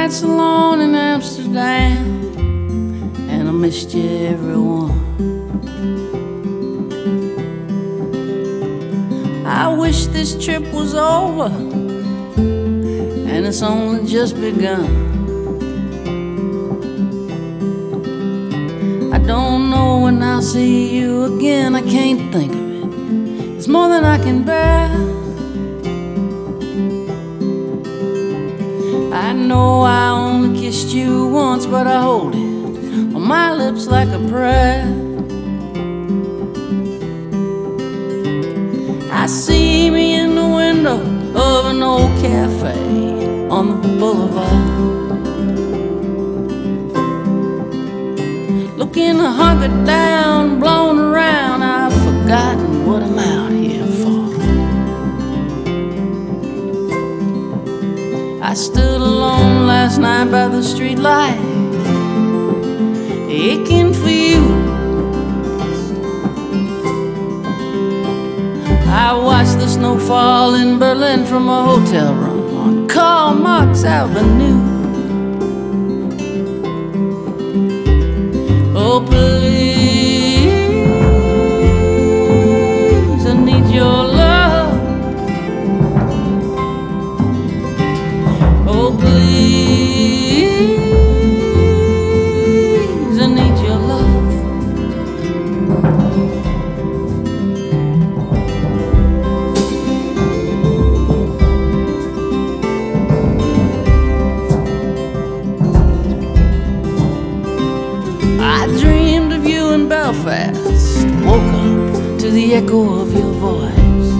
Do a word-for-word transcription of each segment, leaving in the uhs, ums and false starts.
nights alone in Amsterdam, and I missed you, everyone. I wish this trip was over, and it's only just begun. I don't know when I'll see you again, I can't think of it. It's more than I can bear. I know I only kissed you once, but I hold it on my lips like a prayer. I see me in the window of an old cafe on the boulevard, looking hunkered down, blown around. I've forgotten what I'm out here for. I stood alone last night by the street light, aching for you. I watched the snow fall in Berlin from a hotel room on Karl Marx Avenue. Oh, please, I need your love. Oh, please, I need your love. I dreamed of you in Belfast, woke up to the echo of your voice.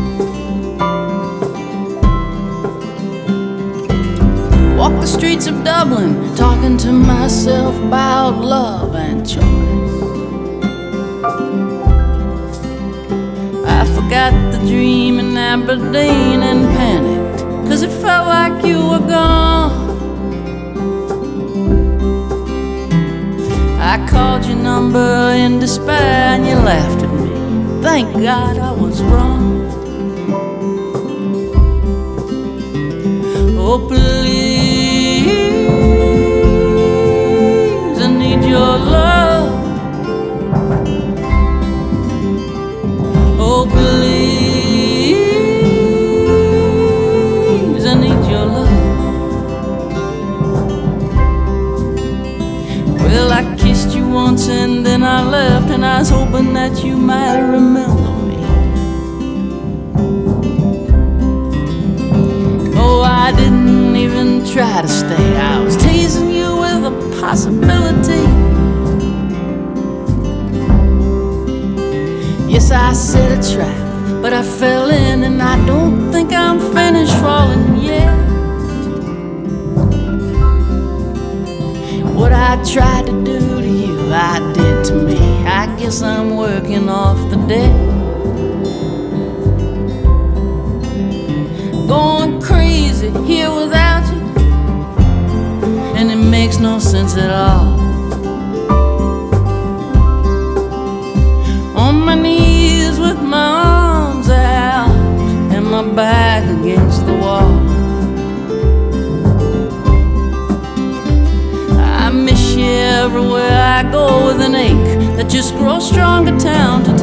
Walked the streets of Dublin, talking to myself about love and choice. I forgot the dream in Aberdeen and panicked, 'cause it felt like you were gone. I called your number in despair and you laughed at me. Thank God I was wrong. Oh, please, I need your love. Oh, please, I need your love. Well, I kissed you once and then I left, and I was hoping that you might remember me. Oh, I didn't even try to stay, I was teasing you with a possibility. Yes, I set a trap, but I fell in, and I don't think I'm finished falling yet. What I tried to do to you, I did to me. I guess I'm working off the debt. Going crazy here without you, and it makes no sense at all. On my knees with my arms out and my back against the wall. I miss you everywhere I go, with an ache that just grows stronger town to